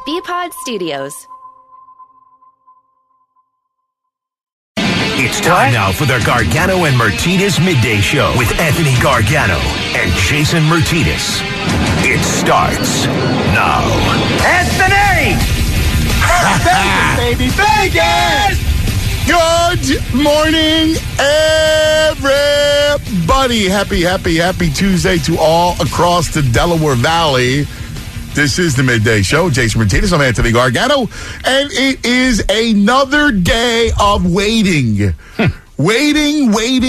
BPod Studios. It's time now for the Gargano and Martinez Midday Show with Anthony Gargano and Jason Martinez. It starts now. Anthony! Vegas, baby, Vegas! Good morning, everybody. Happy Tuesday to all across the Delaware Valley. This is the Midday Show. Jason Martinez, I'm Anthony Gargano, and it is another day of waiting. Waiting.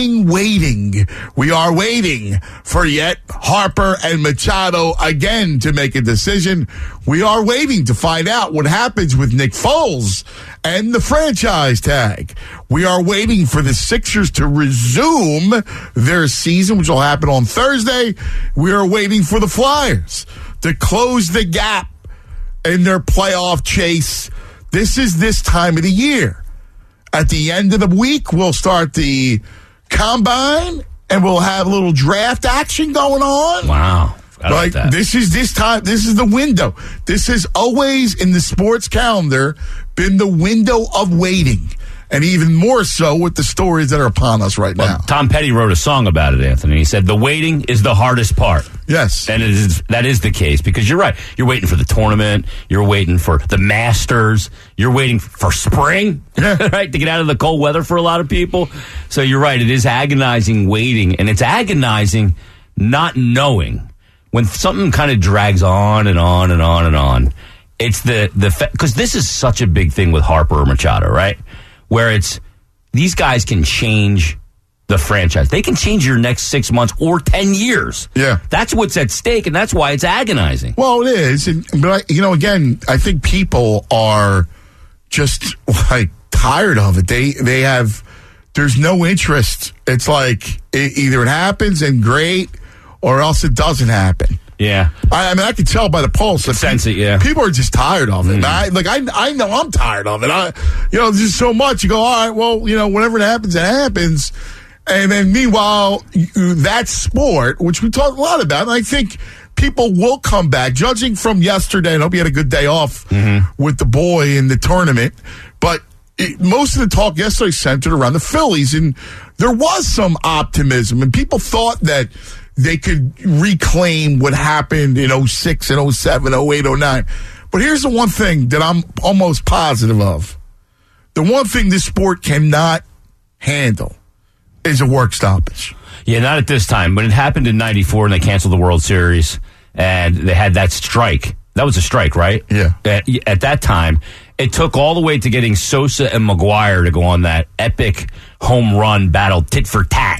We are waiting for yet Harper and Machado again to make a decision. We are waiting to find out what happens with Nick Foles and the franchise tag. We are waiting for the Sixers to resume their season, which will happen on Thursday. We are waiting for the Flyers to close the gap in their playoff chase. This is this time of the year. At the end of the week, we'll start the combine, and we'll have a little draft action going on. Wow. Like this is the window. This has always, in the sports calendar, been the window of waiting. And even more so with the stories that are upon us right now. Tom Petty wrote a song about it, Anthony. He said, the waiting is the hardest part. Yes. And that is the case, because you're right. You're waiting for the tournament. You're waiting for the Masters. You're waiting for spring, right, to get out of the cold weather for a lot of people. So you're right. It is agonizing waiting, and it's agonizing not knowing. When something kind of drags on and on and on and on, it's because this is such a big thing with Harper or Machado, right? Where it's these guys can change the franchise. They can change your next 6 months or 10 years. Yeah. That's what's at stake, and that's why it's agonizing. Well, it is. But, again, I think people are just, tired of it. They have, there's no interest. It's like either it happens and great, or else it doesn't happen. Yeah. I mean, I can tell by the pulse. Sense it, yeah. People are just tired of it. I know I'm tired of it. There's just so much. You go, all right, well, whenever it happens, it happens. And then meanwhile, that sport, which we talk a lot about, and I think people will come back. Judging from yesterday, and I hope you had a good day off with the boy in the tournament. But most of the talk yesterday centered around the Phillies, and there was some optimism, and people thought that they could reclaim what happened in 06 and 07, 08, 09. But here's the one thing that I'm almost positive of. The one thing this sport cannot handle is a work stoppage. Yeah, not at this time. But it happened in 94, and they canceled the World Series, and they had that strike. That was a strike, right? Yeah. At that time, it took all the way to getting Sosa and McGuire to go on that epic home run battle, tit for tat,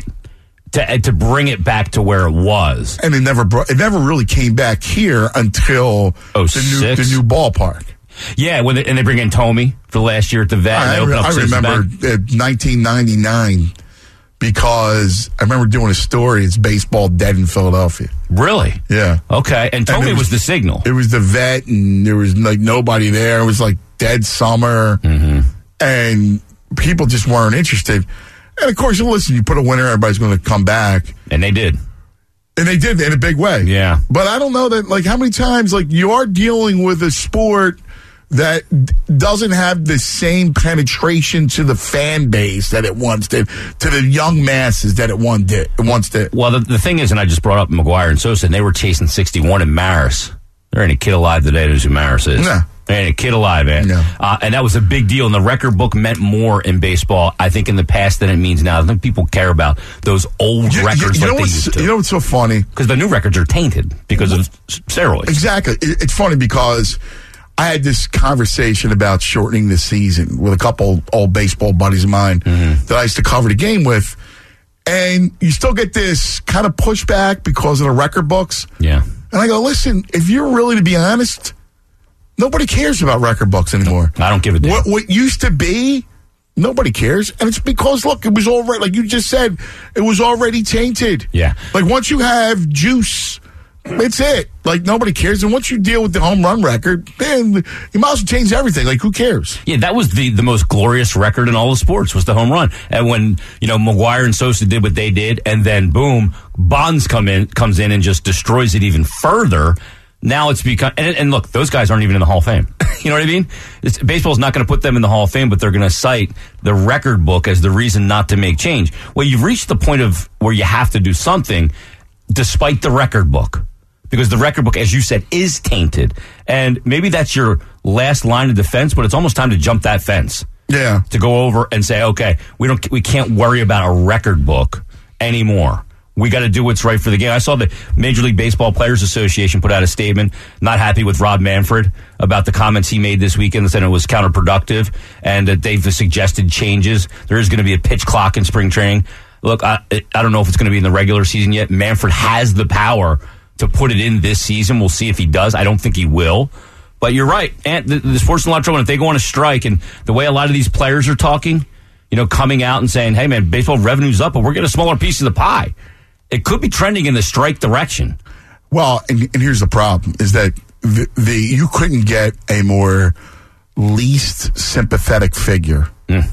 to bring it back to where it was. And it never really came back here until the new ballpark. Yeah, and they bring in Tomey for the last year at the vet. I remember 1999 because I remember doing a story. It's baseball dead in Philadelphia. Really? Yeah. Okay. And Tomey was the signal. It was the vet, and there was nobody there. It was dead summer, and people just weren't interested. And, of course, you put a winner, everybody's going to come back. And they did. And they did in a big way. Yeah. But I don't know that, how many times, you are dealing with a sport that doesn't have the same penetration to the fan base that it once did, to the young masses that it once did. Well, the thing is, and I just brought up McGuire and Sosa, and they were chasing 61 in Maris. There ain't a kid alive today knows who Maris is. No. There ain't a kid alive, man. No. And that was a big deal. And the record book meant more in baseball, I think, in the past than it means now. I think people care about those old records like they used to. You know what's so funny? Because the new records are tainted because of steroids. Exactly. It's funny because I had this conversation about shortening the season with a couple old baseball buddies of mine that I used to cover the game with. And you still get this kind of pushback because of the record books. Yeah. And I go, listen, if you're really to be honest, nobody cares about record books anymore. I don't give a damn. What used to be, nobody cares. And it's because, look, it was already, like you just said, it was already tainted. Yeah. Once you have juice, it's it. Nobody cares. And once you deal with the home run record, man, you might as well change everything. Who cares? Yeah, that was the most glorious record in all of sports, was the home run. And when, McGuire and Sosa did what they did, and then boom, Bonds comes in and just destroys it even further. Now it's become, and look, those guys aren't even in the Hall of Fame. You know what I mean? Baseball's not going to put them in the Hall of Fame, but they're going to cite the record book as the reason not to make change. Well, you've reached the point of where you have to do something despite the record book. Because the record book, as you said, is tainted. And maybe that's your last line of defense, but it's almost time to jump that fence. Yeah. To go over and say, okay, we can't worry about a record book anymore. We got to do what's right for the game. I saw the Major League Baseball Players Association put out a statement, not happy with Rob Manfred about the comments he made this weekend, saying it was counterproductive, and that they've suggested changes. There is going to be a pitch clock in spring training. Look, I don't know if it's going to be in the regular season yet. Manfred has the power to put it in this season. We'll see if he does. I don't think he will. But you're right. And the sports in a lot of trouble. If they go on a strike, and the way a lot of these players are talking, coming out and saying, hey, man, baseball revenue's up, but we're getting a smaller piece of the pie. It could be trending in the strike direction. Well, and here's the problem, is that you couldn't get a more least sympathetic figure.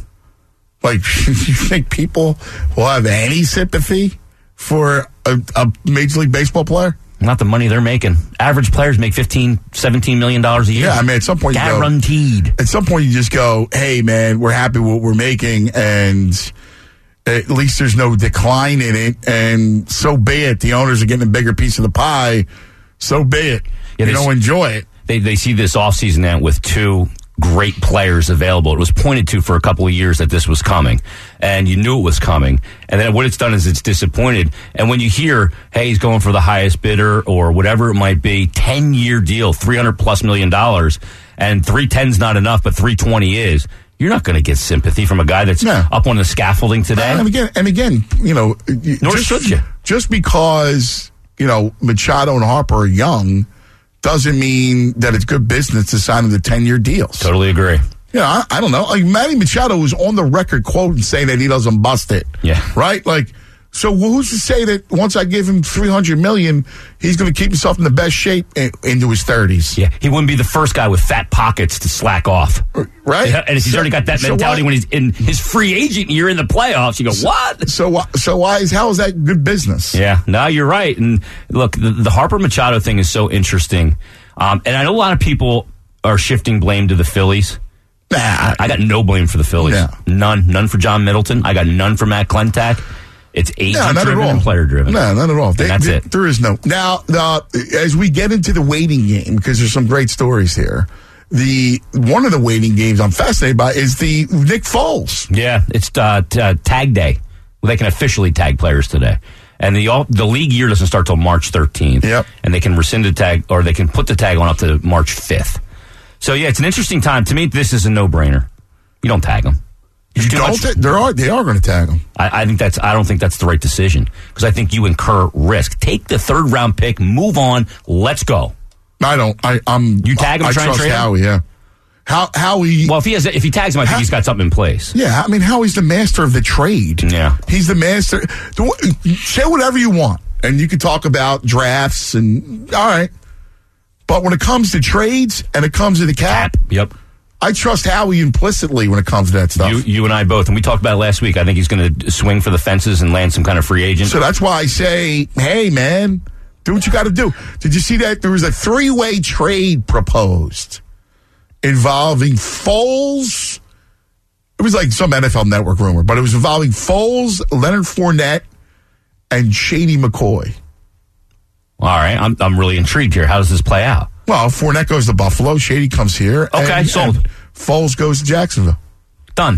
Like, you think people will have any sympathy for a Major League Baseball player? Not the money they're making. Average players make $15, $17 million a year. Yeah, I mean, at some point guaranteed. At some point you just go, hey, man, we're happy with what we're making, and at least there's no decline in it, and so be it. The owners are getting a bigger piece of the pie. So be it. Yeah, enjoy it. They see this offseason now with two great players available. It was pointed to for a couple of years that this was coming, and you knew it was coming. And then what it's done is it's disappointed. And when you hear, hey, he's going for the highest bidder or whatever it might be, 10-year deal, $300+ million, and 310's not enough, but 320 is. You're not going to get sympathy from a guy that's up on the scaffolding today. And again, nor should you. Just because, Machado and Harper are young doesn't mean that it's good business to sign them to 10-year deals. Totally agree. I don't know. Like, Manny Machado was on the record quoting saying that he doesn't bust it. Yeah. Right? Like, so who's to say that once I give him $300 million, he's going to keep himself in the best shape into his 30s? Yeah. He wouldn't be the first guy with fat pockets to slack off. Right? Yeah, and if he's already got that mentality when he's in his free agent year in the playoffs, you go, what? So how is that good business? Yeah. No, you're right. And look, the Harper Machado thing is so interesting. And I know a lot of people are shifting blame to the Phillies. Nah, I got no blame for the Phillies. Yeah. None for John Middleton. I got none for Matt Klentak. It's agent-driven and player-driven. No, not at all. That's it. There is no. Now, as we get into the waiting game, because there's some great stories here, one of the waiting games I'm fascinated by is the Nick Foles. Yeah, it's tag day. Well, they can officially tag players today. And the league year doesn't start till March 13th. Yep. And they can rescind the tag, or they can put the tag on up to March 5th. So, yeah, it's an interesting time. To me, this is a no-brainer. You don't tag them. They are going to tag them. I don't think that's the right decision, because I think you incur risk. Take the third-round pick, move on, let's go. I don't. You tag him, try and trade him? Howie, yeah. Howie. Well, if he tags him, I think he's got something in place. Yeah, I mean, Howie's the master of the trade. Yeah, he's the master. Say whatever you want, and you can talk about drafts and all right. But when it comes to trades and it comes to the cap, yep. I trust Howie implicitly when it comes to that stuff. You and I both, and we talked about it last week. I think he's going to swing for the fences and land some kind of free agent. So that's why I say, hey, man, do what you got to do. Did you see that? There was a 3-way trade proposed involving Foles. It was like some NFL Network rumor, but it was involving Foles, Leonard Fournette, and Shady McCoy. All right, I'm really intrigued here. How does this play out? Well, Fournette goes to Buffalo. Shady comes here. Okay, sold. And Foles goes to Jacksonville. Done.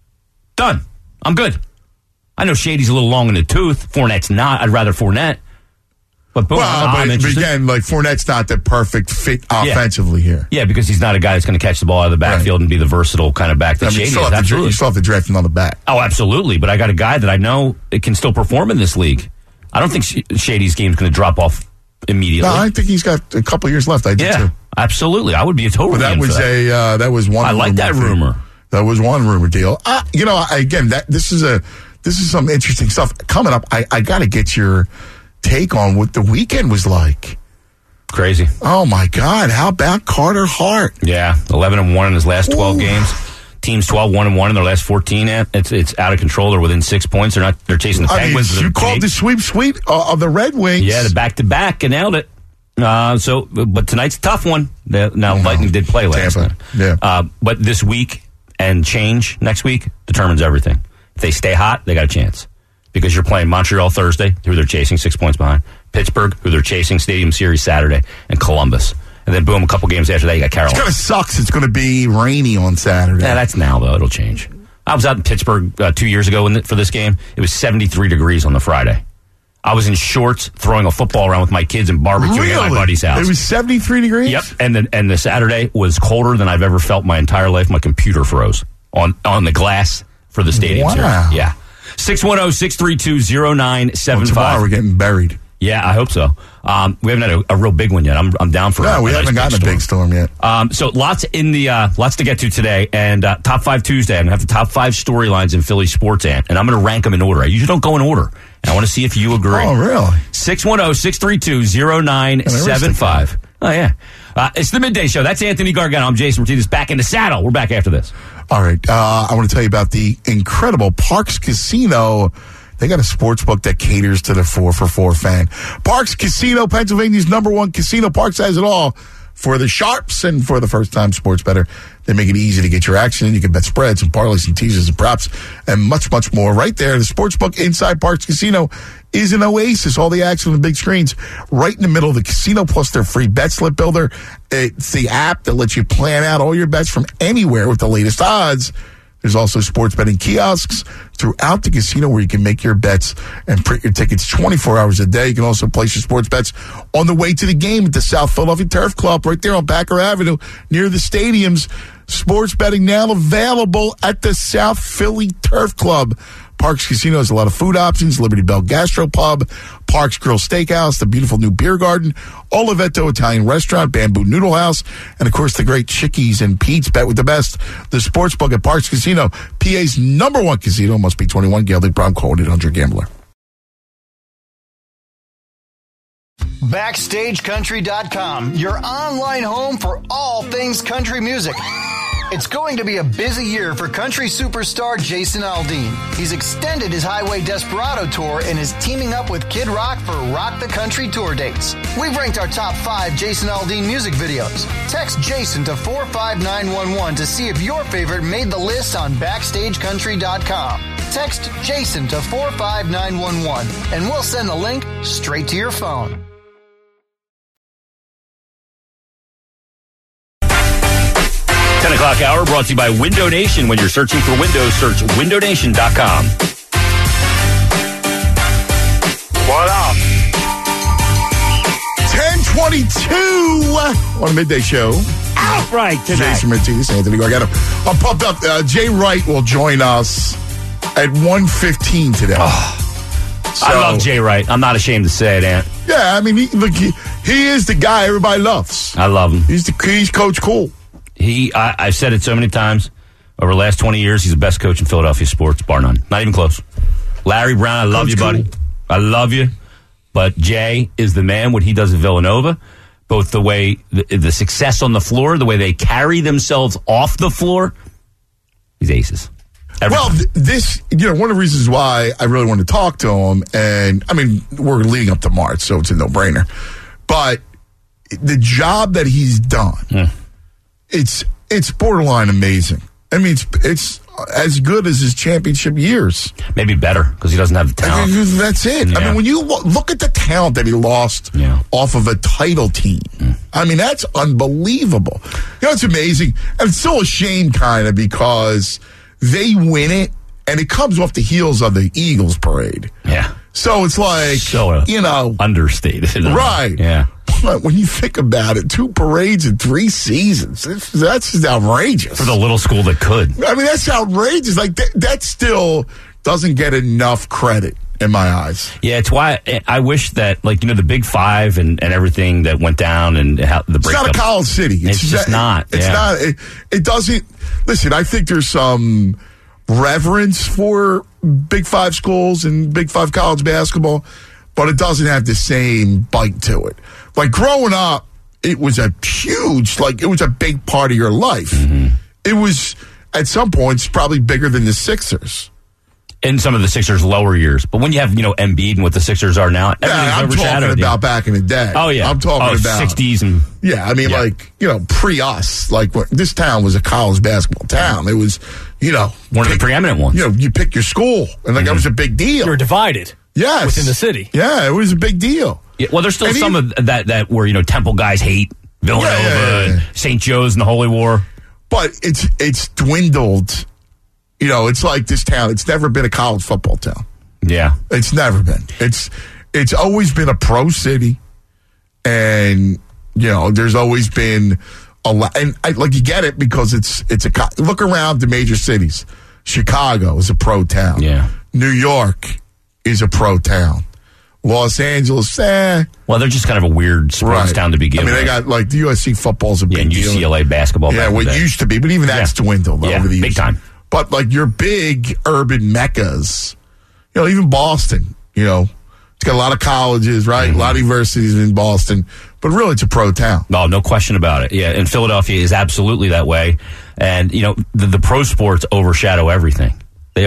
I'm good. I know Shady's a little long in the tooth. Fournette's not. I'd rather Fournette. But boom, but again, like Fournette's not the perfect fit offensively here. Yeah, because he's not a guy that's going to catch the ball out of the backfield and be the versatile kind of back that Shady is. Absolutely. You still have to draft him on the back. Oh, absolutely. But I got a guy that I know it can still perform in this league. I don't think Shady's game's going to drop off immediately. No, I think he's got a couple years left. I do too. Absolutely. I would be totally. But that was one. I like that rumor. That was one rumor deal. This is some interesting stuff coming up. I got to get your take on what the weekend was like. Crazy. Oh my God! How about Carter Hart? Yeah, 11-1 in his last 12 games. Team's 12-1-1 in their last 14. It's out of control. They're within 6 points. They're chasing the Penguins. You called the sweep of the Red Wings. Yeah, the back-to-back and nailed it. But tonight's a tough one. Now, Lightning did play last night. Yeah. But this week and change next week determines everything. If they stay hot, they got a chance. Because you're playing Montreal Thursday, who they're chasing 6 points behind. Pittsburgh, who they're chasing Stadium Series Saturday. And Columbus. And then, boom, a couple games after that, you got Carolina. It kind of sucks. It's going to be rainy on Saturday. Yeah, that's now, though. It'll change. I was out in Pittsburgh 2 years ago for this game. It was 73 degrees on the Friday. I was in shorts throwing a football around with my kids and barbecuing at my buddy's house. It was 73 degrees? Yep. And the Saturday was colder than I've ever felt my entire life. My computer froze on the glass for the stadium. Wow. Series. Yeah. 610-632-0975. Well, tomorrow we're getting buried. Yeah, I hope so. We haven't had a real big one yet. I'm down for No, we haven't gotten a big storm yet. So lots to get to today. And Top 5 Tuesday, I'm going to have the top 5 storylines in Philly sports, and I'm going to rank them in order. I usually don't go in order. And I want to see if you agree. Oh, really? 610-632-0975. Oh, yeah. It's the Midday Show. That's Anthony Gargano. I'm Jason Martinez. Back in the saddle. We're back after this. All right. I want to tell you about the incredible Parks Casino. They got a sports book that caters to the 4-for-4 fan. Parks Casino, Pennsylvania's #1 casino. Parks has it all for the sharps and for the first-time sports bettor. They make it easy to get your action in. You can bet spreads and parlays and teasers and props and much, much more. Right there, the sports book inside Parks Casino is an oasis. All the action on the big screens right in the middle of the casino, plus their free bet slip builder. It's the app that lets you plan out all your bets from anywhere with the latest odds. There's also sports betting kiosks throughout the casino where you can make your bets and print your tickets 24 hours a day. You can also place your sports bets on the way to the game at the South Philadelphia Turf Club right there on Packer Avenue near the stadiums. Sports betting now available at the South Philly Turf Club. Parks Casino has a lot of food options. Liberty Bell Gastropub, Parks Grill Steakhouse, the beautiful new beer garden, Oliveto Italian Restaurant, Bamboo Noodle House, and, of course, the great Chickies and Pete's. Bet with the best. The sports book at Parks Casino, PA's #1 casino. Must be 21. Gambling problem. Call 1-800-GAMBLER. BackstageCountry.com, your online home for all things country music. It's going to be a busy year for country superstar Jason Aldean. He's extended his Highway Desperado tour and is teaming up with Kid Rock for Rock the Country tour dates. We've ranked our top 5 Jason Aldean music videos. Text Jason to 45911 to see if your favorite made the list on BackstageCountry.com. Text Jason to 45911 and we'll send the link straight to your phone. 10 o'clock hour brought to you by Window Nation. When you're searching for windows, search windownation.com. What up? 10:22 on a Midday Show. Outright tonight. Jason Martinez, Anthony Gargano. I'm pumped up. Jay Wright will join us at 1:15 today. I love Jay Wright. I'm not ashamed to say it, Ant. Yeah, I mean, he is the guy everybody loves. I love him. He's Coach Cool. I've said it so many times. Over the last 20 years, he's the best coach in Philadelphia sports, bar none. Not even close. Larry Brown, I love you, buddy. I love you. But Jay is the man, what he does at Villanova. Both the way, the success on the floor, the way they carry themselves off the floor. He's aces. Well, this, one of the reasons why I really want to talk to him, and, I mean, we're leading up to March, so it's a no-brainer. But the job that he's done, it's borderline amazing. I mean, it's as good as his championship years. Maybe better, because he doesn't have the talent. I mean, that's it. Yeah. I mean, when you look at the talent that he lost off of a title team, I mean, that's unbelievable. It's amazing. And it's still a shame, kind of, because they win it, and it comes off the heels of the Eagles parade. Yeah. So it's like, understated. Right. Yeah. But when you think about it, 2 parades in 3 seasons, that's just outrageous. For the little school that could. I mean, that's outrageous. Like, that still doesn't get enough credit in my eyes. Yeah, it's why I wish that, the Big Five and everything that went down and how the breakup. It's not a college city. It's just not. It's not. It doesn't. Listen, I think there's some reverence for Big Five schools and Big Five college basketball, but it doesn't have the same bite to it. Like, growing up, it was a huge, it was a big part of your life. Mm-hmm. It was, at some points, probably bigger than the Sixers. in some of the Sixers' lower years. But when you have, Embiid and what the Sixers are now, I'm talking about back in the day. Oh, yeah. I'm talking about 60s. And yeah, I mean, pre-us, this town was a college basketball town. It was, one of the preeminent ones. You pick your school, and that was a big deal. You were divided. Yes. Within the city. Yeah, it was a big deal. Yeah, well, there's still some of that where, Temple guys hate Villanova and St. Joe's and the Holy War. But it's dwindled. It's like this town. It's never been a college football town. Yeah. It's never been. It's always been a pro city. And, there's always been a lot. And you get it because look around the major cities. Chicago is a pro town. Yeah. New York is a pro town. Los Angeles, Well, they're just kind of a weird sports town to begin with. They got the USC football's a big and deal. UCLA basketball. Yeah, what used to be, but even that's dwindled over the years. Big time. But your big urban meccas, even Boston, it's got a lot of colleges, right? A lot of universities in Boston, but really it's a pro town. Oh, no question about it. Yeah, and Philadelphia is absolutely that way. And the pro sports overshadow everything.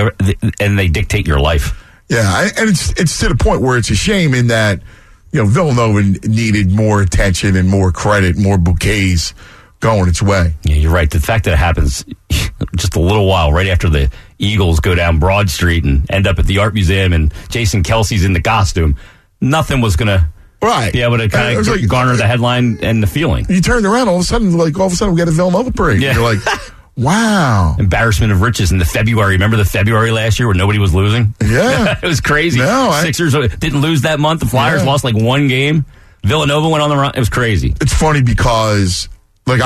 They dictate your life. Yeah, and it's to the point where it's a shame in that, Villanova needed more attention and more credit, more bouquets going its way. Yeah, you're right. The fact that it happens just a little while right after the Eagles go down Broad Street and end up at the Art Museum and Jason Kelsey's in the costume, nothing was going to be able to kind of garner the headline and the feeling. You turned around, all of a sudden we got a Villanova parade. Yeah. You're like... Wow. Embarrassment of riches in the February. Remember the February last year where nobody was losing? Yeah. It was crazy. No, Sixers didn't lose that month. The Flyers lost one game. Villanova went on the run. It was crazy. It's funny because, I'm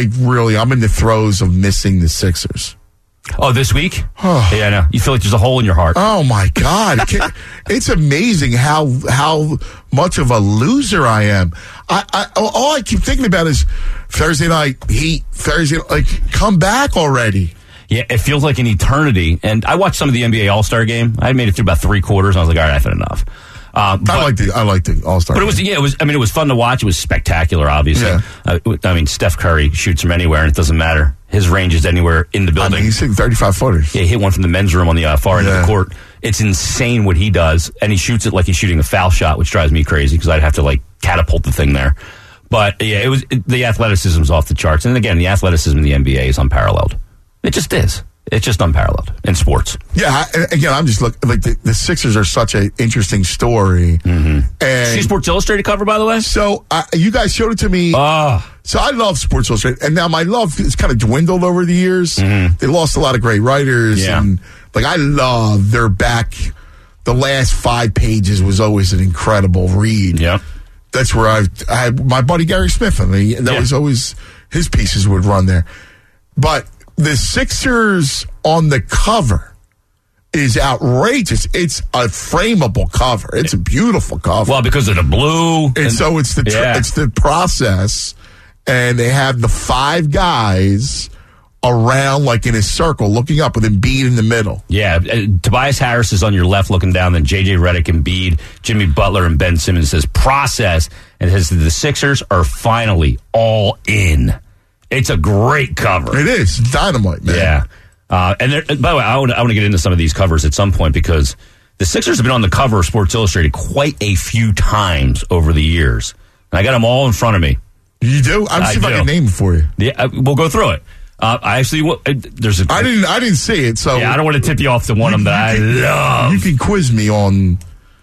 in the throes of missing the Sixers. Oh, this week? Yeah, I know. You feel like there's a hole in your heart. Oh, my God. It's amazing how much of a loser I am. All I keep thinking about is Thursday night Heat, come back already. Yeah, it feels like an eternity. And I watched some of the NBA All-Star game. I made it through about 3 quarters, and I was like, all right, I've had enough. I like the All-Star But it was fun to watch. It was spectacular, obviously. Yeah. Steph Curry shoots from anywhere, and it doesn't matter. His range is anywhere in the building. He's hitting 35-footers. Yeah, he hit one from the men's room on the far end of the court. It's insane what he does, and he shoots it like he's shooting a foul shot, which drives me crazy because I'd have to catapult the thing there. But yeah, the athleticism's off the charts, and again, the athleticism in the NBA is unparalleled. It just is. It's just unparalleled in sports. Yeah, again, I'm just looking the Sixers are such an interesting story. Mm-hmm. And see Sports Illustrated cover, by the way. So you guys showed it to me. So I love Sports Illustrated, and now my love has kind of dwindled over the years. Mm-hmm. They lost a lot of great writers, and I love their back. The last 5 pages was always an incredible read. Yeah, that's where I had my buddy Gary Smith, and that was always his pieces would run there, but. The Sixers on the cover is outrageous. It's a frameable cover. It's a beautiful cover. Well, because of the blue. And so it's the process, and they have the 5 guys around in a circle looking up with Embiid in the middle. Yeah, Tobias Harris is on your left looking down, then J.J. Redick, Embiid, Jimmy Butler, and Ben Simmons says process, and it says the Sixers are finally all in. It's a great cover. It is. It's dynamite, man. Yeah. And by the way, I want to get into some of these covers at some point because the Sixers have been on the cover of Sports Illustrated quite a few times over the years. And I got them all in front of me. You do? I'm see if I can name it for you. Yeah, we'll go through it. I actually there's a. I didn't see it, so yeah, I don't want to tip you off to one of them that I love. You can quiz me on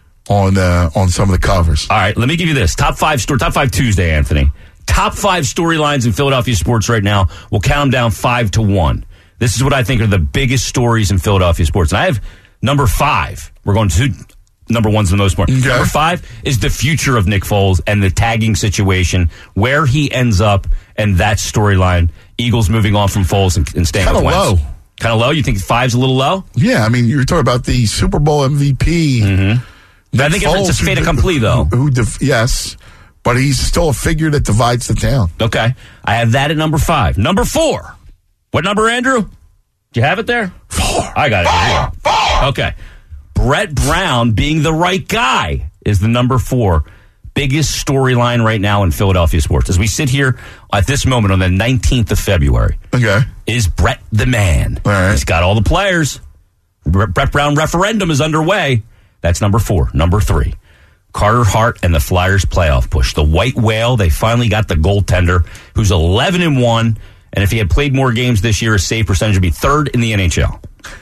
some of the covers. All right, let me give you this top 5 Tuesday, Anthony. Top 5 storylines in Philadelphia sports right now. We'll count them down 5 to 1. This is what I think are the biggest stories in Philadelphia sports. And I have number 5. We're going to number 1's the most important. Okay. Number 5 is the future of Nick Foles and the tagging situation, where he ends up, and that storyline. Eagles moving on from Foles and staying with Wentz. Kind of low. Kind of low? You think 5's a little low? Yeah, I mean, you're talking about the Super Bowl MVP. Mm-hmm. I think it's a fait accompli, though. Yes. But he's still a figure that divides the town. Okay. I have that at number 5. Number 4. What number, Andrew? Do you have it there? 4. I got it. 4. Okay. Brett Brown being the right guy is the number 4 biggest storyline right now in Philadelphia sports. As we sit here at this moment on the 19th of February. Okay. Is Brett the man? All right. He's got all the players. Brett Brown referendum is underway. That's number 4. Number 3, Carter Hart and the Flyers playoff push. The White Whale, they finally got the goaltender who's 11-1, and if he had played more games this year, his save percentage would be 3rd in the NHL.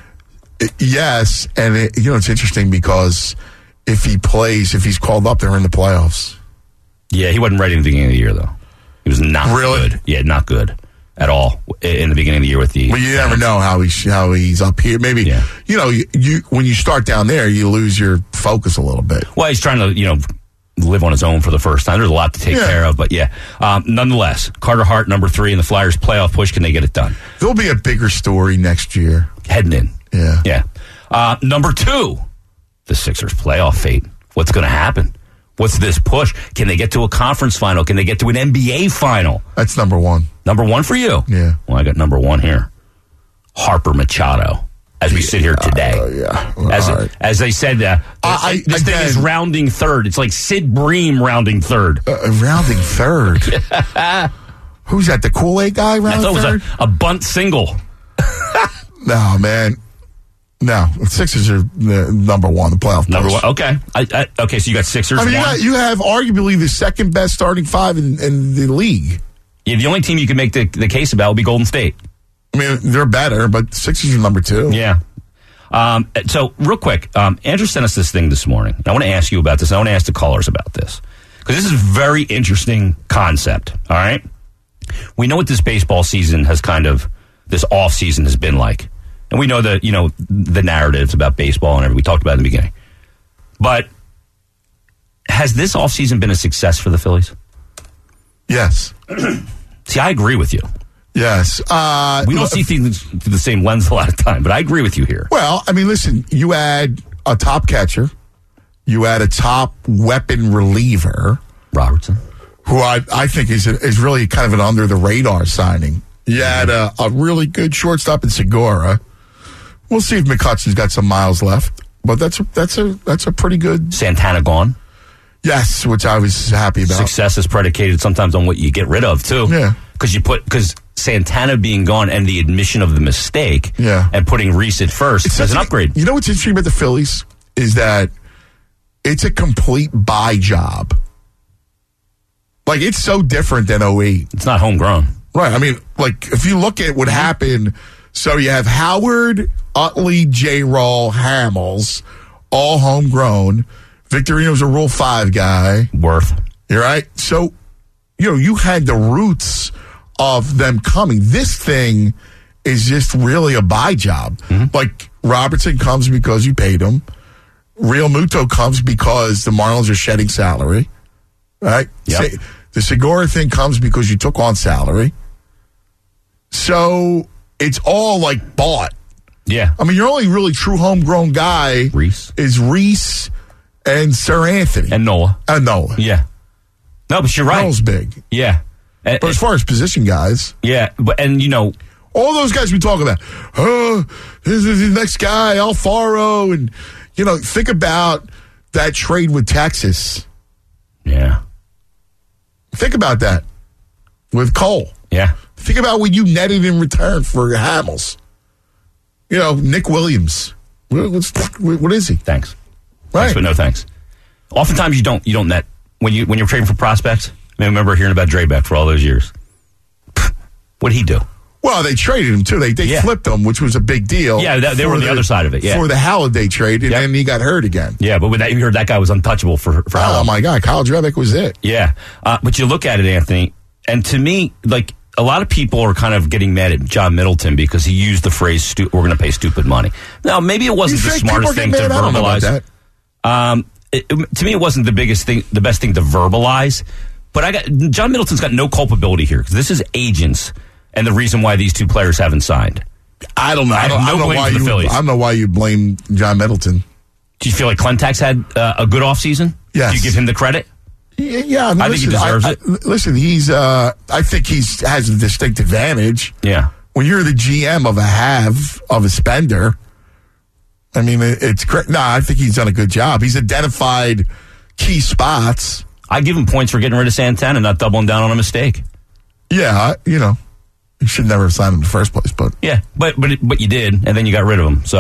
Yes, and it's interesting because if he's called up, they're in the playoffs. Yeah, he wasn't ready in the beginning of the year, though. He was not good. Yeah, not good at all in the beginning of the year with the... Well, you never know how he's up here. Maybe, you when you start down there, you lose your focus a little bit. Well, he's trying to, live on his own for the first time. There's a lot to take care of, but nonetheless, Carter Hart, number 3, and the Flyers playoff push. Can they get it done? There'll be a bigger story next year. Heading in. Yeah. Yeah. Number 2, the Sixers playoff fate. What's going to happen? What's this push? Can they get to a conference final? Can they get to an NBA final? That's number 1. Number 1 for you? Yeah. Well, I got number 1 here. Harper Machado. As we sit here today. As they said, this thing is rounding third. It's like Sid Bream rounding third. Rounding third? Who's that, the Kool-Aid guy rounding third? I thought it was a bunt single. No, man. No, Sixers are the number 1, the playoff. Number 1, okay. Okay, so you got Sixers. I mean, you have arguably the second best starting 5 in the league. Yeah, the only team you can make the case about would be Golden State. I mean, they're better, but Sixers are number 2. Yeah. So, real quick, Andrew sent us this thing this morning. I want to ask you about this. I want to ask the callers about this. Because this is a very interesting concept, all right? We know what this baseball season has this off season has been like. And we know the narratives about baseball and everything. We talked about it in the beginning. But has this off season been a success for the Phillies? Yes. See, I agree with you. Yes. We don't see things through the same lens a lot of time, but I agree with you here. Well, I mean, listen, you add a top catcher, you add a top weapon reliever. Robertson. Who I think is really kind of an under-the-radar signing. You add a really good shortstop in Segura. We'll see if McCutcheon's got some miles left, but that's a pretty good... Santana gone. Yes, which I was happy about. Success is predicated sometimes on what you get rid of, too. Yeah. Because Santana being gone and the admission of the mistake and putting Reese at first is an upgrade. You know what's interesting about the Phillies is that it's a complete buy job. Like, it's so different than 08. It's not homegrown. Right. I mean, like, if you look at what happened, so you have Howard, Utley, J-Roll, Hamels, all homegrown. Victorino's a Rule 5 guy. Worth. You're right. So, you had the roots of them coming. This thing is just really a buy job. Mm-hmm. Like, Robertson comes because you paid him. Real Muto comes because the Marlins are shedding salary. Right? Yep. The Segura thing comes because you took on salary. So, it's all like bought. Yeah. I mean, your only really true homegrown guy is Reese and Sir Anthony. And Nola. Yeah. No, but you're right. Nola's big. Yeah. But as far as position guys. Yeah. All those guys we talk about. Oh, this is the next guy, Alfaro. And, think about that trade with Texas. Yeah. Think about that with Cole. Yeah. Think about what you netted in return for Hamels. Nick Williams. What is he? Thanks. Right. Thanks, but no thanks. Oftentimes you don't net when you're trading for prospects. I remember hearing about Draybeck for all those years. What'd he do? Well, they traded him too. They flipped him, which was a big deal. Yeah, they were on the other side of it. Yeah, for the Halliday trade, and then he got hurt again. Yeah, but you heard that guy was untouchable for how long? Oh my God, Kyle Draybeck was it. Yeah, but you look at it, Anthony, and to me, like, a lot of people are kind of getting mad at John Middleton because he used the phrase "we're going to pay stupid money." Now, maybe it wasn't the smartest thing to verbalize. To me, it wasn't the best thing to verbalize. But John Middleton's got no culpability here because this is agents and the reason why these two players haven't signed. I don't know. I don't know why you blame John Middleton. Do you feel like Clentax had a good offseason? Yes. Do you give him the credit? Yeah, I think he deserves it. Listen, I think he has a distinct advantage. Yeah. When you're the GM of a spender, I mean, it's great. No, I think he's done a good job. He's identified key spots. I give him points for getting rid of Santana and not doubling down on a mistake. Yeah, you should never have signed him in the first place. But yeah, but you did, and then you got rid of him. So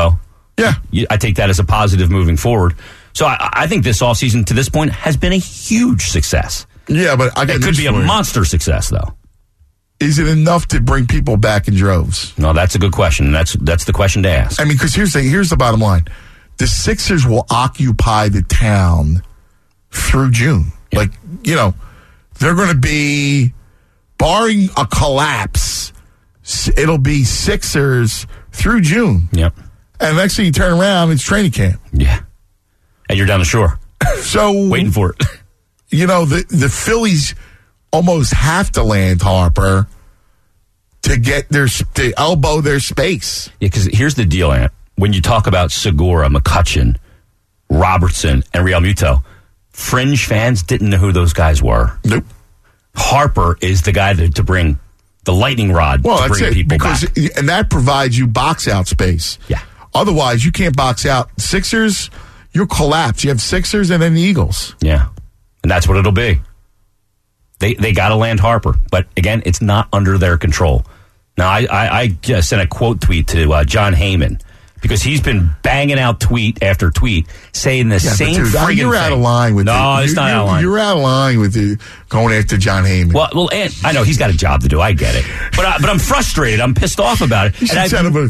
Yeah. I take that as a positive moving forward. So I think this offseason to this point has been a huge success. Yeah, but it could be a monster success, though. Is it enough to bring people back in droves? No, that's a good question. That's the question to ask. I mean, because here's the bottom line. The Sixers will occupy the town through June. Yeah. Like, they're going to be, barring a collapse, it'll be Sixers through June. Yep. And next thing you turn around, it's training camp. Yeah. And you're down the shore. So waiting for it. The Phillies almost have to land Harper to get to elbow their space. Yeah, because here's the deal, Ant. When you talk about Segura, McCutchen, Robertson, and Real Muto, fringe fans didn't know who those guys were. Nope. Harper is the guy to bring the lightning rod to bring people back. And that provides you box out space. Yeah. Otherwise, you can't box out. Sixers, you'll collapse. You have Sixers and then the Eagles. Yeah. And that's what it'll be. They got to land Harper. But, again, it's not under their control. Now, I sent a quote tweet to John Heyman because he's been banging out tweet after tweet saying the same friggin' thing. You're out of line with it's not out of line. You're out of line with going after John Heyman. Well, and I know he's got a job to do. I get it. But I'm frustrated. I'm pissed off about it. You should send him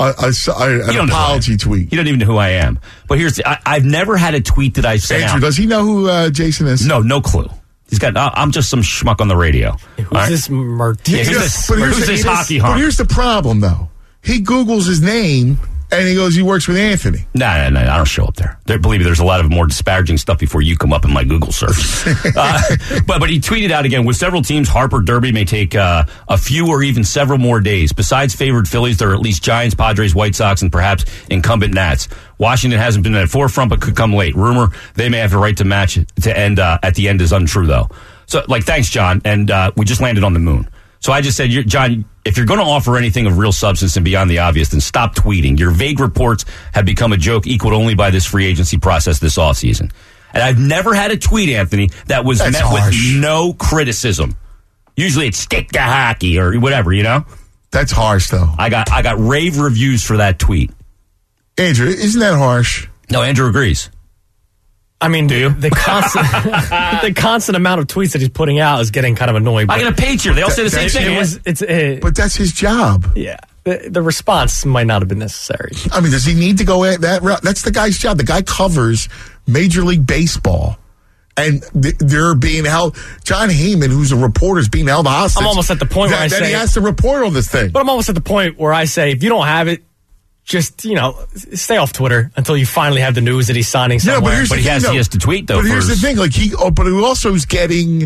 an apology tweet. You don't even know who I am. But I've never had a tweet that I sent Andrew, out. does he know who Jason is? No clue. He's got. I'm just some schmuck on the radio. Who's this Martinez? Who's this hockey hunk? But here's the problem, though. He Googles his name, and he goes, he works with Anthony. No, I don't show up there. Believe me, there's a lot of more disparaging stuff before you come up in my Google search. But he tweeted out again, with several teams, Harper Derby may take a few or even several more days. Besides favored Phillies, there are at least Giants, Padres, White Sox, and perhaps incumbent Nats. Washington hasn't been at the forefront, but could come late. Rumor they may have the right to match to end at the end is untrue, though. So, thanks, John. And we just landed on the moon. So I just said, John, if you're going to offer anything of real substance and beyond the obvious, then stop tweeting. Your vague reports have become a joke equaled only by this free agency process this offseason. And I've never had a tweet, Anthony, that was met with no criticism. Usually it's stick to hockey or whatever, That's harsh, though. I got rave reviews for that tweet. Andrew, isn't that harsh? No, Andrew agrees. I mean, do you? The constant amount of tweets that he's putting out is getting kind of annoying. I got a page here. They all say the same thing. But that's his job. Yeah. The response might not have been necessary. I mean, does he need to go at that route? That's the guy's job. The guy covers Major League Baseball. And they're being held. John Heyman, who's a reporter, is being held hostage. I'm almost at the point where I say he has to report on this thing. But I'm almost at the point where I say, if you don't have it, just, stay off Twitter until you finally have the news that he's signing somewhere. Yeah, but he has to tweet, though. But here's the thing. But he also is getting,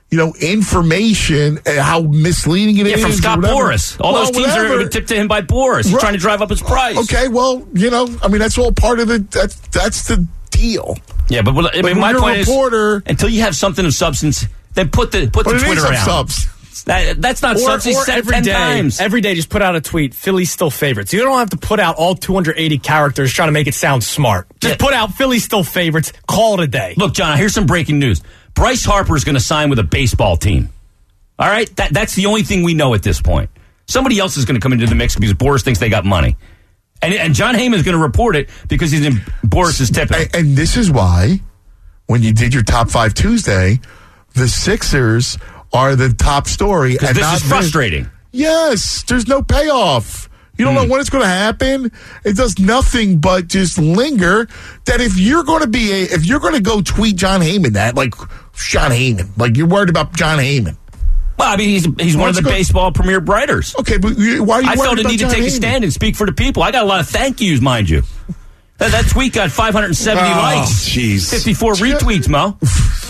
information and how misleading it is. From Scott Boras. All those teams are tipped to him by Boras. He's trying to drive up his price. Okay, well, that's all part of that's the deal. Yeah, but my point is, until you have something of substance, then put the Twitter out. That's not substance. He said 10 times. Every day, just put out a tweet. Philly's still favorites. You don't have to put out all 280 characters trying to make it sound smart. Just put out Philly's still favorites. Call it a day. Look, John, here's some breaking news. Bryce Harper is going to sign with a baseball team. All right? That's the only thing we know at this point. Somebody else is going to come into the mix because Boras thinks they got money. And John Heyman is going to report it because he's in Boris's tipping. And this is why, when you did your Top 5 Tuesday, the Sixers are the top story. And this is frustrating. Yes, there's no payoff. You don't know when it's going to happen. It does nothing but just linger. That if you're going to go tweet John Heyman John Heyman, like you're worried about John Heyman. Well, I mean, he's one of the baseball premier writers. Okay, but why are you I felt a need to take a stand and speak for the people. I got a lot of thank yous, mind you. That tweet got 570 likes. Jeez. 54 retweets, Mo.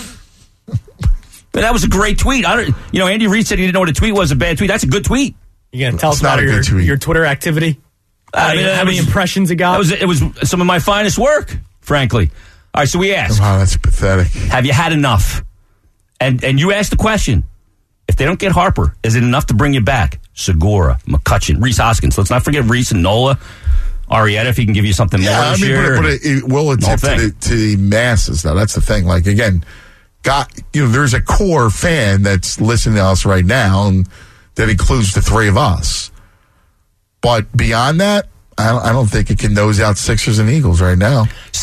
But that was a great tweet. Andy Reid said he didn't know what a tweet was. A bad tweet. That's a good tweet. You gonna tell us about your Twitter activity? How many impressions it got? It was some of my finest work, frankly. All right, so we asked. Wow, that's pathetic. Have you had enough? And you asked the question. If they don't get Harper, is it enough to bring you back? Segura, McCutchen, Rhys Hoskins. Let's not forget Rhys and Nola. Arrieta, if he can give you something more this year. But it will tip to the masses, though. That's the thing. Like, again, there's a core fan that's listening to us right now, and that includes the three of us. But beyond that, I don't think it can nose out Sixers and Eagles right now.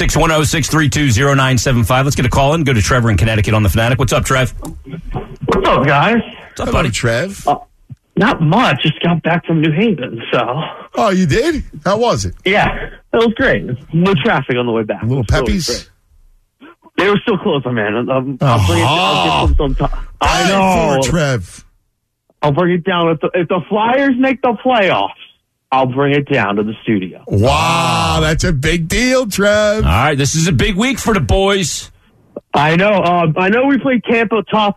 610-632-0975. Let's get a call in. Go to Trevor in Connecticut on the Fanatic. What's up, Trev? What's up, guys? What's up, buddy? Trev. Not much. Just got back from New Haven, so. Oh, you did? How was it? Yeah, it was great. No traffic on the way back. A little peppies? They were still close, man. I'll bring it down. I know. Trev. I'll bring it down. If the Flyers make the playoffs, I'll bring it down to the studio. Wow, that's a big deal, Trev. All right, this is a big week for the boys. I know. I know we played Tampa tough.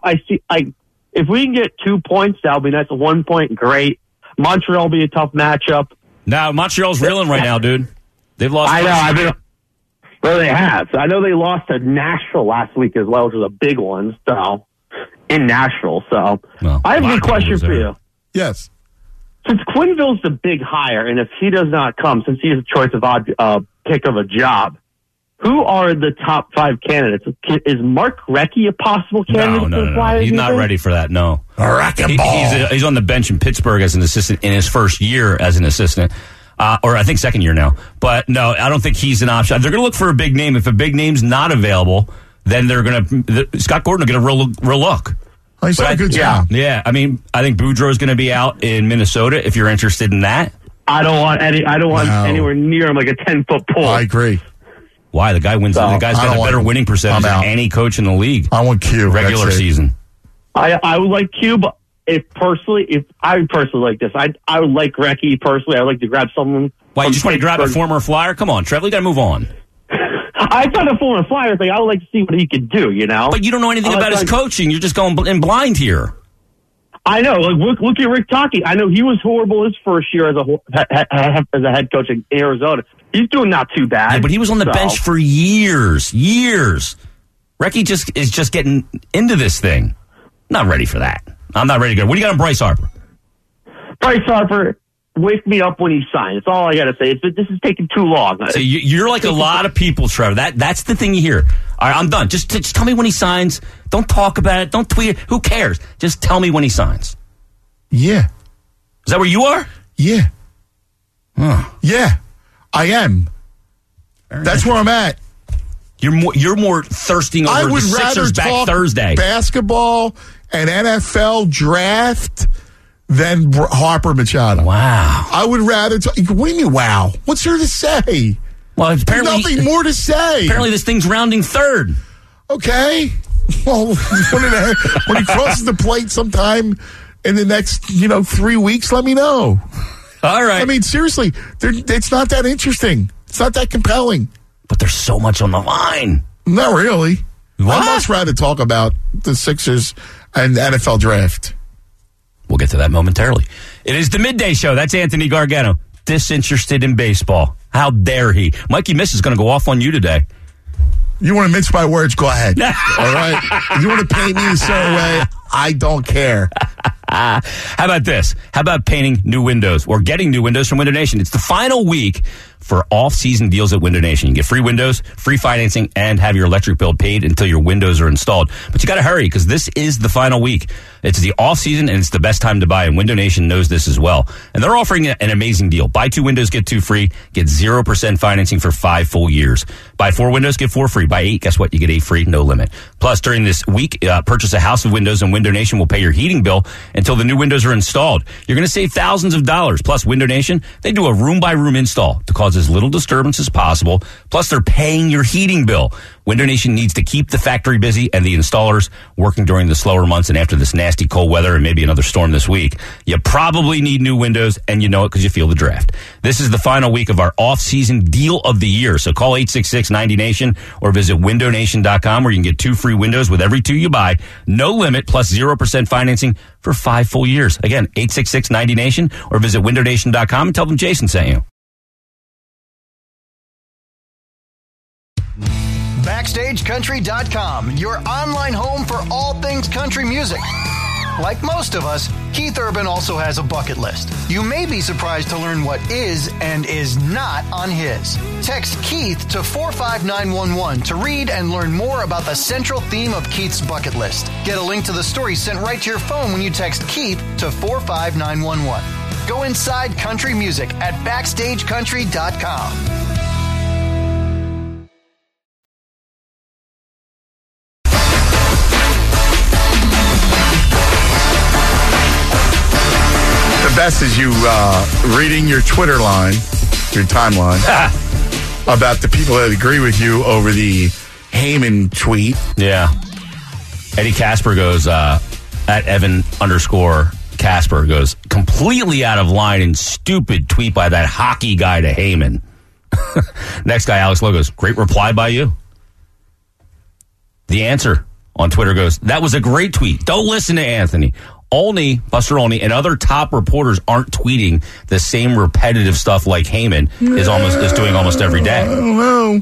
If we can get 2 points, that'll be nice. 1 point, great. Montreal will be a tough matchup. Now, Montreal's reeling right now, dude. They've lost. I know. Well, they have. I know they lost to Nashville last week as well, which was a big one. So, in Nashville. So, well, I have a good question for you. Yes. Since Quenneville's the big hire, and if he does not come, since he has a choice of pick of a job, who are the top 5 candidates? Is Mark Recchi a possible candidate? No. He's not ready for that, no. He's on the bench in Pittsburgh as an assistant in his first year as an assistant. Or I think second year now. But no, I don't think he's an option. They're going to look for a big name. If a big name's not available, then they're going to Scott Gordon will get a real look. Oh, he's done a good job. Yeah, I mean, I think Boudreau's going to be out in Minnesota if you're interested in that. I don't want anywhere near him like a 10-foot pole. I agree. Why? The guy wins. The guy's got a better winning percentage than any coach in the league. I want Q. Regular season. I would like Q, but if I would personally like this, I would like Recchi personally. I would like to grab someone. Why, you just want to grab a former Flyer? Come on, Trevor, you got to move on. I thought a former Flyer thing. I would like to see what he could do, you know? But you don't know anything about his coaching. You're just going in blind here. I know. Like, look at Rick Tocchet. I know he was horrible his first year as a head coach in Arizona. He's doing not too bad. Yeah, but he was on the bench for years. Recchi is just getting into this thing. Not ready for that. I'm not ready to go. What do you got on Bryce Harper? Bryce Harper, wake me up when he signs. That's all I got to say. This is taking too long. So you're like a lot of people, Trevor. That's the thing you hear. All right, I'm done. Just tell me when he signs. Don't talk about it. Don't tweet it. Who cares? Just tell me when he signs. Yeah. Is that where you are? Yeah. Huh. Yeah, I am. That's where I'm at. You're more thirsting over the Sixers back Thursday. Basketball and NFL draft than Harper Machado. Wow. I would rather talk. What do you mean, wow? What's there to say? Well, apparently, there's nothing more to say. Apparently, this thing's rounding third. Okay. Well, when he crosses the plate sometime in the next, 3 weeks, let me know. All right. I mean, seriously, it's not that interesting. It's not that compelling. But there's so much on the line. Not really. What? I'd much rather talk about the Sixers and the NFL draft. We'll get to that momentarily. It is the Midday Show. That's Anthony Gargano, disinterested in baseball. How dare he? Mikey Miss is going to go off on you today. You want to mince my words? Go ahead. All right? If you want to paint me a certain way, I don't care. How about this? How about painting new windows or getting new windows from Window Nation? It's the final week for off-season deals at Window Nation. You get free windows, free financing, and have your electric bill paid until your windows are installed. But you got to hurry because this is the final week. It's the off-season, and it's the best time to buy, and Window Nation knows this as well. And they're offering an amazing deal. Buy 2 windows, get 2 free. Get 0% financing for 5 full years. Buy 4 windows, get 4 free. Buy 8, guess what? You get 8 free, no limit. Plus, during this week, purchase a house of windows, and Window Nation will pay your heating bill until the new windows are installed. You're going to save thousands of dollars. Plus, Window Nation, they do a room-by-room install to cause as little disturbance as possible. Plus, they're paying your heating bill. Window Nation needs to keep the factory busy and the installers working during the slower months and after this nasty cold weather and maybe another storm this week. You probably need new windows, and you know it because you feel the draft. This is the final week of our off-season deal of the year. So call 866-90NATION or visit windownation.com where you can get 2 free windows with every 2 you buy. No limit, plus 0% financing for 5 full years. Again, 866-90NATION or visit windownation.com and tell them Jason sent you. BackstageCountry.com, your online home for all things country music. Like most of us, Keith Urban also has a bucket list. You may be surprised to learn what is and is not on his. Text Keith to 45911 to read and learn more about the central theme of Keith's bucket list. Get a link to the story sent right to your phone when you text Keith to 45911. Go Go inside country music at BackstageCountry.com. The best is you reading your Twitter line, your timeline, about the people that agree with you over the Heyman tweet. Yeah. Eddie Casper goes, at Evan_Casper goes, completely out of line and stupid tweet by that hockey guy to Heyman. Next guy, Alex Lowe goes, great reply by you. The answer on Twitter goes, that was a great tweet. Don't listen to Anthony. Buster Olney, and other top reporters aren't tweeting the same repetitive stuff like Heyman is doing almost every day. I don't know.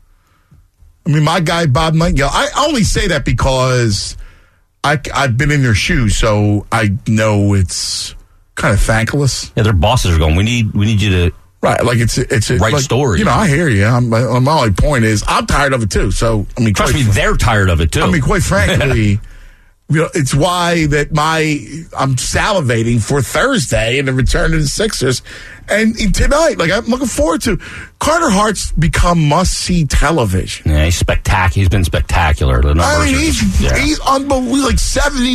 I mean, my guy Bob Nightingale. I only say that because I've been in their shoes, so I know it's kind of thankless. Yeah, their bosses are going, we need you to like it's a write like, story. You know, I hear you. My only point is I'm tired of it too. So I mean, trust me, they're tired of it too. I mean, quite frankly. You know, it's why that I'm salivating for Thursday and the return of the Sixers. And tonight, like, I'm looking forward to Carter Hart's become must-see television. Yeah, he's spectacular. He's been spectacular. I mean, he's unbelievable. Like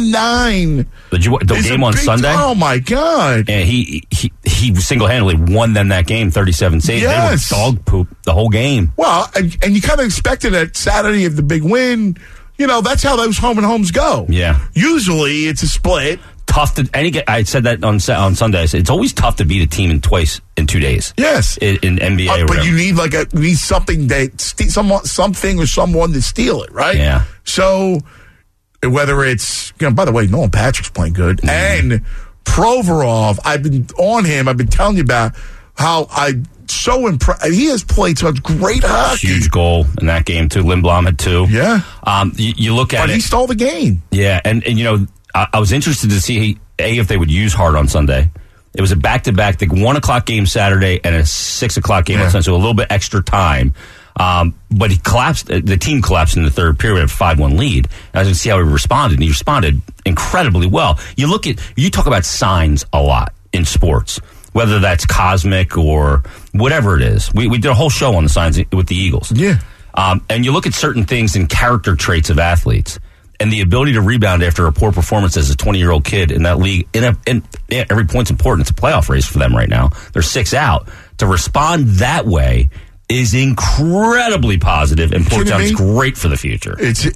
79. The game on Sunday? Oh, my God. Yeah, he single-handedly won them that game, 37 saves. Yes. They were dog poop the whole game. Well, and you kind of expected that Saturday of the big win. You know, that's how those home and homes go. Yeah. Usually it's a split. Tough to. I said that on Sunday. I said it's always tough to beat a team twice in 2 days. Yes. In NBA. But you need something something or someone to steal it, right? Yeah. So whether it's, by the way, Nolan Patrick's playing good. Mm-hmm. And Provorov, I've been on him. I've been telling you about how so impressed. He has played such great hockey. Huge goal in that game, too. Lindblom had 2. Yeah. You look at it. But he stole the game. Yeah, and you know, I was interested to see, if they would use Hart on Sunday. It was a back-to-back, the 1 o'clock game Saturday and a 6 o'clock game on Sunday, so a little bit extra time. But he collapsed. The team collapsed in the third period of 5-1 lead. I was going to see how he responded, and he responded incredibly well. You talk about signs a lot in sports, whether that's cosmic or whatever it is. We did a whole show on the signs with the Eagles. Yeah. And you look at certain things in character traits of athletes and the ability to rebound after a poor performance as a 20-year-old kid in that league. Every point's important. It's a playoff race for them right now. They're 6 out. To respond that way is incredibly positive and sounds great for the future.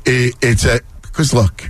Because look,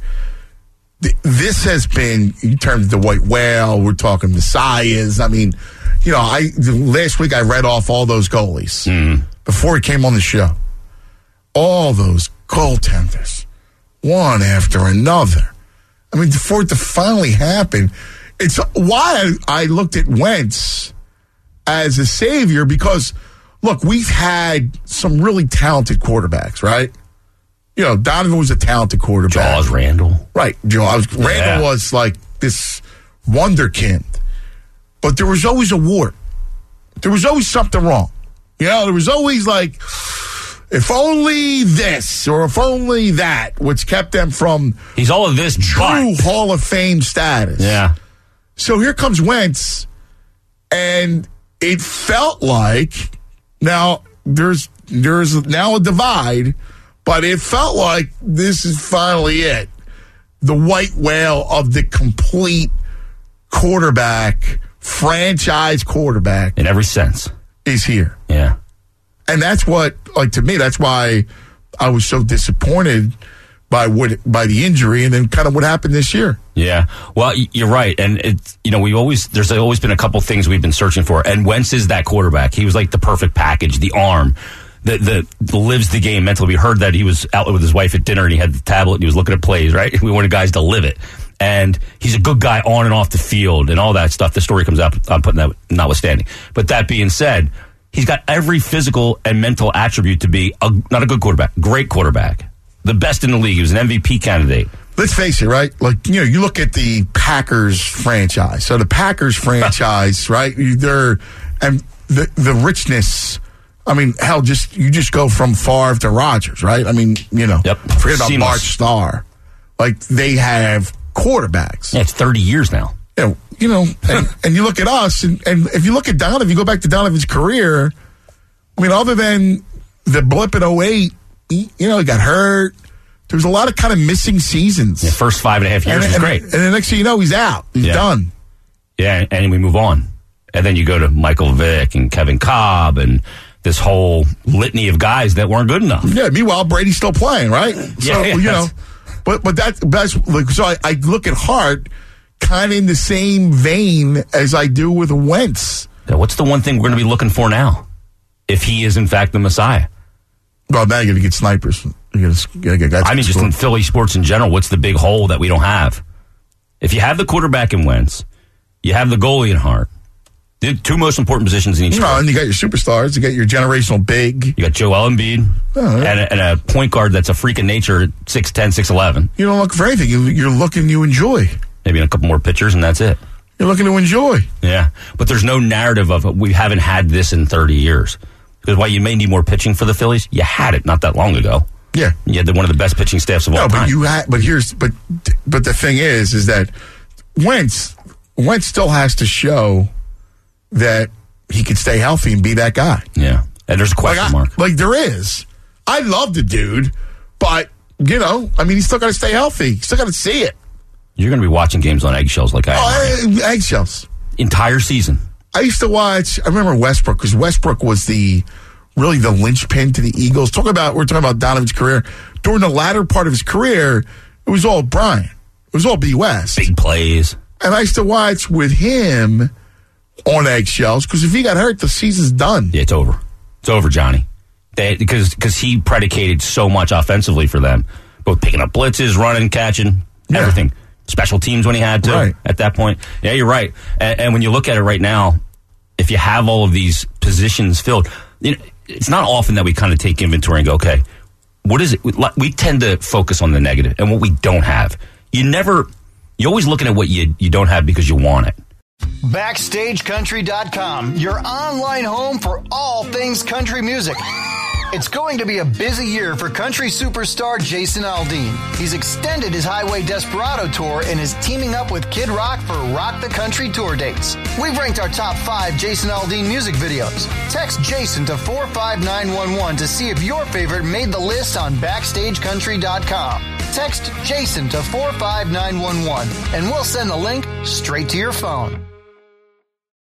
this has been, in terms of the white whale, we're talking Messiahs. I mean, you know, last week I read off all those goalies before he came on the show. All those goaltenders, one after another. I mean, for it to finally happen, it's why I looked at Wentz as a savior, because, look, we've had some really talented quarterbacks, right? You know, Donovan was a talented quarterback. Jaws Randall. Right. Randall was like this wonderkind. But there was always a wart. There was always something wrong. You know, there was always like, if only this or if only that, which kept them from he's all of this true Hall of Fame status. Yeah. So here comes Wentz, and it felt like, now there's now a divide, but it felt like this is finally it. The white whale of the complete quarterback, franchise quarterback. In every sense. Is here. Yeah. And that's what, like, to me, that's why I was so disappointed by the injury and then kind of what happened this year. Yeah. Well, you're right. And it's, you know, there's always been a couple things we've been searching for. And Wentz is that quarterback. He was like the perfect package, the arm. The lives the game mentally. We heard that he was out with his wife at dinner and he had the tablet and he was looking at plays, right? We wanted guys to live it. And he's a good guy on and off the field and all that stuff. The story comes up, I'm putting that notwithstanding. But that being said, he's got every physical and mental attribute to be not a good quarterback, great quarterback. The best in the league. He was an MVP candidate. Let's face it, right? Like, you know, you look at the Packers franchise. So the Packers franchise, right? And the richness. I mean, hell, you just go from Favre to Rodgers, right? I mean, you know, forget about Mark Starr. Like, they have quarterbacks. Yeah, it's 30 years now. You know, you know, and you look at us, and if you look at Donovan, you go back to Donovan's career, I mean, other than the blip in 08, he got hurt. There was a lot of kind of missing seasons. The first 5.5 years was great. And the next thing you know, he's out. He's done. Yeah, and we move on. And then you go to Michael Vick and Kevin Cobb and this whole litany of guys that weren't good enough. Yeah, meanwhile, Brady's still playing, right? So, but that's like, so I look at Hart kind of in the same vein as I do with Wentz. Now, what's the one thing we're going to be looking for now? If he is, in fact, the Messiah. Well, now you're going to get snipers. You're going to get guys. I mean, just in Philly sports in general, what's the big hole that we don't have? If you have the quarterback in Wentz, you have the goalie in Hart. The two most important positions in each sport. And you got your superstars. You got your generational big. You got Joel Embiid and a point guard that's a freak of nature at 6'10", 6'11". You don't look for anything. You're looking to enjoy. Maybe a couple more pitchers, and that's it. You're looking to enjoy. Yeah, but there's no narrative of we haven't had this in 30 years. Because while you may need more pitching for the Phillies, you had it not that long ago. Yeah, you had one of the best pitching staffs of all time. But the thing is that Wentz still has to show that he can stay healthy and be that guy. Yeah, and there's a question mark. Like there is. I love the dude, but he's still got to stay healthy. He's still got to see it. You're going to be watching games on eggshells like I am. Eggshells. Entire season. I used to watch. I remember Westbrook because Westbrook was really the linchpin to the Eagles. We're talking about Donovan's career. During the latter part of his career, it was all Brian. It was all B. West. Big plays. And I used to watch with him on eggshells because if he got hurt, the season's done. Yeah, it's over. It's over, Johnny. Because he predicated so much offensively for them, both picking up blitzes, running, catching, everything. Special teams when he had to at that point. Yeah, you're right. And when you look at it right now, if you have all of these positions filled, it's not often that we kind of take inventory and go, okay, what is it? We tend to focus on the negative and what we don't have. You're always looking at what you don't have because you want it. BackstageCountry.com, your online home for all things country music. It's going to be a busy year for country superstar Jason Aldean. He's extended his Highway Desperado tour and is teaming up with Kid Rock for Rock the Country tour dates. We've ranked our top 5 Jason Aldean music videos. Text Jason to 45911 to see if your favorite made the list on BackstageCountry.com. Text Jason to 45911 and we'll send the link straight to your phone.